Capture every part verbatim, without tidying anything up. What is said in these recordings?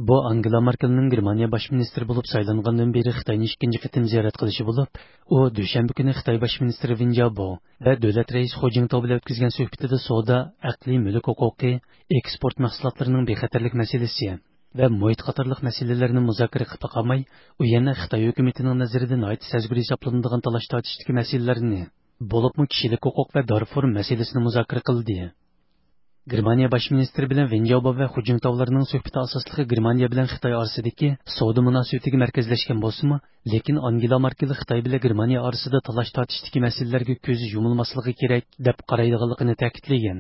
Bu Angela Merkelning Germaniya bosh ministri bo'lib saylangandan beri Xitoyni ikkinchi qitim ziyorat qilishi bo'lib, u dushanba kuni Xitoy bosh ministri Wen Jiabao va davlat raisi Hu Jintao bilan o'tkazgan suhbatida savdo, aqliy mulk huquqi, eksport mahsulotlarining bexatarlik masalasi va muhit qatorliq masalalarni muzokara qilib qolmay, u yana Xitoy hukumatining nazaridan ayt sazgur hisoblanadigan talash tortishdagi masalalarni, bo'libmi kishilik huquq va Darfur masalasini muzokara qildi. Germaniya bosh ministri bilan Wen Jiabao va Hu Jintao'larning suhbati asosligi Germaniya bilan Xitoy orasidagi savdo munosabatiga markazlashgan bo'lsa-mu, lekin Angela Merkel Xitoy bilan Germaniya orasida talash tortishdagi masalalarga ko'zi yumilmasligi kerak deb qaraydiganligini ta'kidlagan.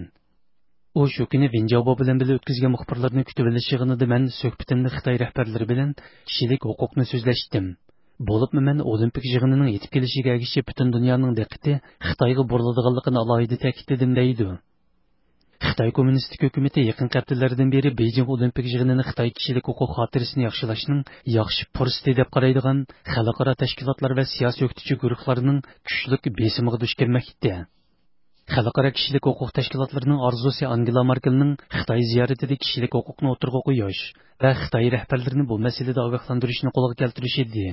U shu kuni Wen Jiabao bilan birga o'tkazgan muxbirlarni kutib olishig'ida men suhbatimda Xitoy rahbarlari bilan kishilik huquqni so'zlashdim. Bo'libmi men Olimpik yig'inining yetib kelishiga ergishib butun dunyoning diqqati Xitoyga buriladiganligini alohida ta'kidladim deydi. Xitoy kommunistik hukumati yaqin haftalardan beri Beijing Olimpik yig'inini Xitoy kishilik huquq xotirasini yaxshilashning yaxshi fursati deb qaraydigan xalqaro tashkilotlar va siyosiy o'qituvchi guruhlarining kuchli besimiga duch kelmoqda. Xalqaro kishilik huquq tashkilotlarining orzusi Angela Merkelning Xitoy ziyoratida kishilik huquqni o'tirg'a qo'yish va Xitoy rahbarlarini bu masalada ogohlantirishni qo'lga keltirish edi.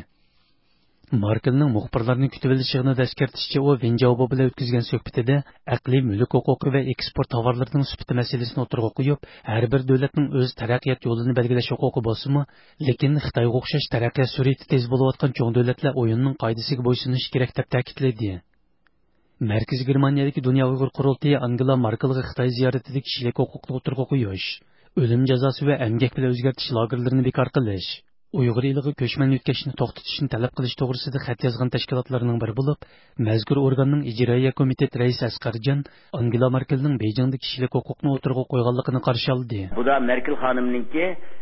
Merkelning muxbirlarni kutib olishini daskartishicha u Wen Jiabao bilan o'tkazgan suhbatida aqliy mulk huquqi va eksport tovarlarining sifati masalasini o'tirg'a qo'yib, har bir davlatning o'z taraqqiyot yo'lini belgilash huquqi bo'lsa-mu, lekin Xitoyga o'xshash taraqqiyot sur'ati tez bo'layotgan cho'ng davlatlar o'yinining qoidasiga bo'ysunishi kerak deb ta'kidladi. Markaziy Germaniyadagi Dunyo Uyg'ur qurultiyi Angela Merkelga Xitoy ziyoratida kishilik huquqni o'tirg'a qo'yish, o'lim jazosi va emgak bilan o'zgartirish lagerlarini bekor qilish, Uyg'ur eliga ko'chman o'tkazishni to'xtatishni talab qilish to'g'risida xat yozgan tashkilotlarning biri bo'lib, mazkur organning ijroiya komiteti raisi Asqarjon Angela Merkelning Beijingda kishilik huquqni o'tirg'a qo'yganligini qarshi oldi. Bu da Merkel xonimninki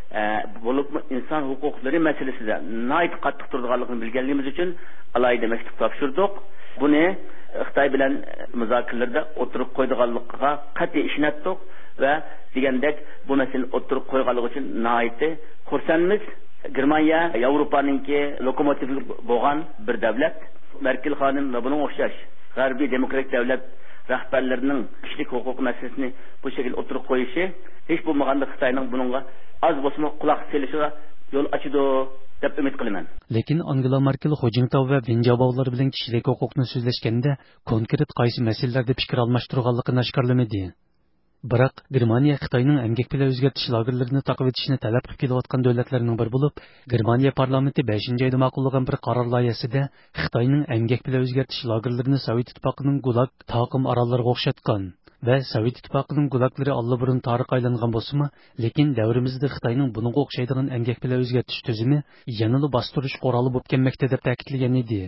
bo'lib inson huquqlari masalasida nayt qattiq turganligini bilganligimiz uchun alayda maktub topshirdik. Buni Xitoy bilan muzokaralarda o'tirib qo'ydiganligiga qat'iy ishondik va degandek bu masalani o'tirib qo'yganligi uchun naytni xursandmiz. Germaniya Yevropaninki lokomotiv bo'lgan bir davlat. Merkel xonim va buning o'xshash g'arbiy demokratik davlat rahbarlarining kishilik huquq masalasini bu shaklda o'tirib qo'yishi hech bo'lmaganda Xitoyning buningga oz bo'lsa quloq selishiga yo'l ochadi deb umid qilaman. Lekin Angela Merkel Hu Jintao va Wen Jiabao'lar bilan kishilik huquqni so'zlashganda konkret qaysi masalalarda fikr almashtirganligini oshkorlamadi. Biroq Germaniya Xitoyning emgak bilan o'zgartirish lagerlarini taqib etishni talab qilib kelayotgan davlatlarning biri bo'lib, Germaniya parlamenti beshinchi oyda ma'qullagan bir qaror loyihasida Xitoyning emgak bilan o'zgartirish lagerlarini Sovet ittifoqining Gulag taqim orollariga o'xshatgan va Sovet ittifoqining Gulaglari allaburun tarix aylangan bo'lsa-mu, lekin davrimizda Xitoyning bunga o'xshaydigan emgak bilan o'zgartirish tuzumi yanada bostirish quroli bo'lib kelmoqda deb ta'kidlagan edi.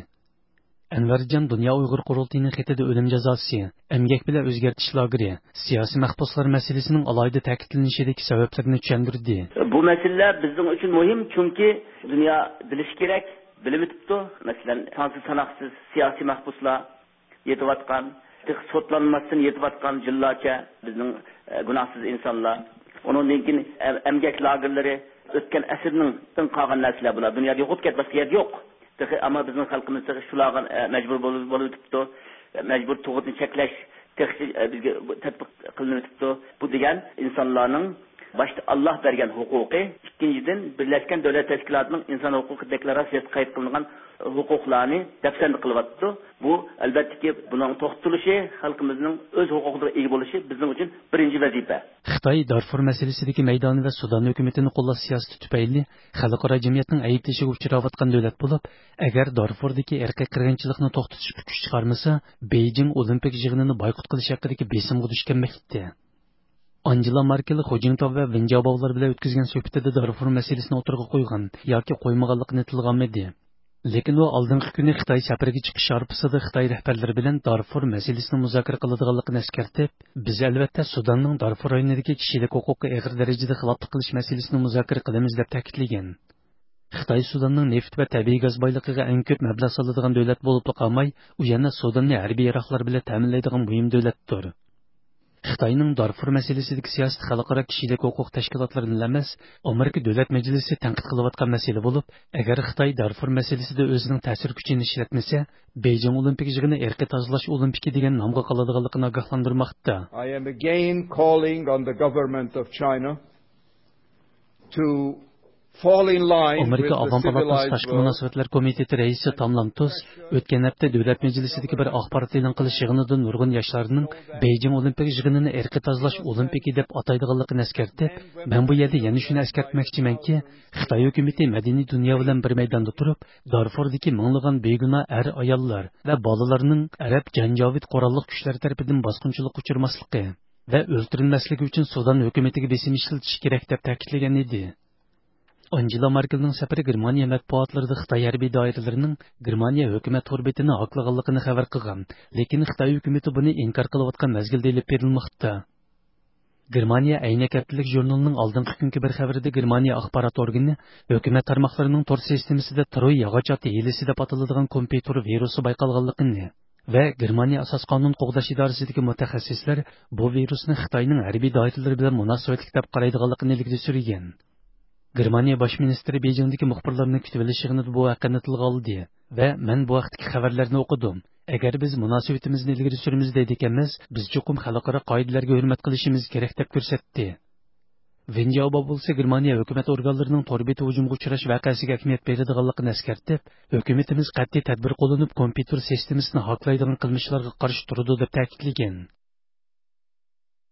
Anvarjon Dunyo Uyg'ur qurultiyining xatida o'lim jazosi, emgak bilan o'zgartirish lageri, siyosiy mahbuslar masalasining alohida ta'kidlanishidagi sabablarni tushuntirdi. Bu masalalar bizning uchun muhim, chunki dunyo bilish kerak, bilib o'tibdi. Masalan, sonsiz sanoqsiz siyosiy mahbuslar yetayotgan, sotlanmasdan yetayotgan jillarcha bizning gunohsiz insonlar. Undan keyin emgak lagerlari o'tgan asrning qolgan narsalar bular. Dunyoda yo'q ketmas yer yo'q. Ama bizim halkımızda şularga mecbur bo'lib o'tibdi, mecbur tug'utni cheklash bizga tatbiq qilinib o'tibdi. Bu degan insonlarning boshda Alloh bergan huquqi, ikkinchidan Birlashgan Davlat Tashkilotining inson huquqi deklaratsiyasida qayd qilingan huquqlarni dafsan qilyapti. Bu albatta buning to'xtalishi, xalqimizning o'z huquqiga ega bo'lishi bizning uchun birinchi vazifa. Xitoy Darfur masalasidagi maydoni va Sudan hukumatini qo'llash siyosati tufayli xalqaro jamiyatning ayblashiga uchrayotgan davlat bo'lib, agar Darfurdagi irqiy qirg'inchilikni to'xtatishga kuch chiqarmasa, Beijing Olimpik yig'inini boykot qilish haqidagi besimga duch kelmoqda. Angela Merkel Hu Jintao va Wen Jiabao'lar bilan o'tkazgan suhbatida Darfur masalasini o'tirg'a qo'ygan yoki qo'ymaganligini tilganmadi. Lekin u oldingi kuni Xitoy safariga chiqish arafasida Xitoy rahbarlari bilan Darfur masalasini muzokara qiladiganligini eskartib, biz albatta Sudanning Darfur rayonidagi kishilik huquqqa og'ir darajada xiloflik qilish masalasini muzokara qilamiz deb ta'kidlagan. Xitoy Sudanning neft va tabiiy gaz boyligiga eng ko'p mablag' soladigan davlat bo'lib qolmay, u yana Sudanni harbiy yaroqlar bilan ta'minlaydigan muhim davlatdir. Xitoyning Darfur masalasidagi siyosat xalqaro kishilik huquq tashkilotlarini emas, Amerika Davlat Majlisi tanqid qilayotgan masala bo'lib, agar Xitoy Darfur masalasida o'zining ta'sir kuchini ishlatmasa, Beijing Olimpik yig'ini erki tozalash olimpiki degan nomga qoladiganligini ogohlantirmoqda. I am again calling on the government of China to fall in line with Amerika the Avam Palatası civilized Tashqi world. Munosabatlar Komiteti raisi Tamlam Tuz o'tgan hafta davlat majlisidagi bir axborot e'lon qilish yig'inida nurg'un yoshlarning Beijing Olimpik yig'inini erki tozalash olimpiki deb ataydiganligini eskartib, men bu yerda yana shuni eskartmoqchimanki, Xitoy hukumati madaniy dunyo bilan bir maydonda turib, Darfurdagi minglagan begunoh er ayollar va bolalarning arab janjovit qurolli kuchlar tomonidan bosqinchilik uchirmasligi va o'ldirilmasligi uchun Sudan hukumatiga besim ishlatish kerak deb ta'kidlagan edi. Angela Merkelning safari Germaniya matbuotlarida Xitoy harbiy doiralarining Germaniya hukumat orbitini oqlaganligini xabar qilgan, lekin Xitoy hukumati buni inkor qilayotgan mazgilda ilib berilmoqda. Germaniya Aynak haftalik jurnalining oldingi kungi bir xabarida Germaniya axborot organi hukumat tarmoqlarining tor sistemasida Troy yog'och hilasi deb ataladigan kompyuter virusi bayqalganligini va Germaniya asos qonun qo'g'dash idorasidagi mutaxassislar bu virusni Xitoyning harbiy doiralari bilan munosabatli deb qaraydiganligini ilgari surgan. Germaniya bosh ministri Beijingdagi muxbirlarni kutib olish yig'inida bu haqida tilga oldi va men bu vaqtdagi xabarlarni o'qidim. Agar biz munosabatimizni ilgari suramiz deydiganmiz, biz chuqur xalqaro qoidalarga hurmat qilishimiz kerak deb ko'rsatdi. Vinjabo bo'lsa Germaniya hukumat organlarining torbeti hujumga uchrash voqeasiga ahamiyat beradiganligini eskartib, hukumatimiz qat'iy tadbir qo'llanib kompyuter sistemasini haqlaydigan qilmishlarga qarshi turadi deb ta'kidlagan.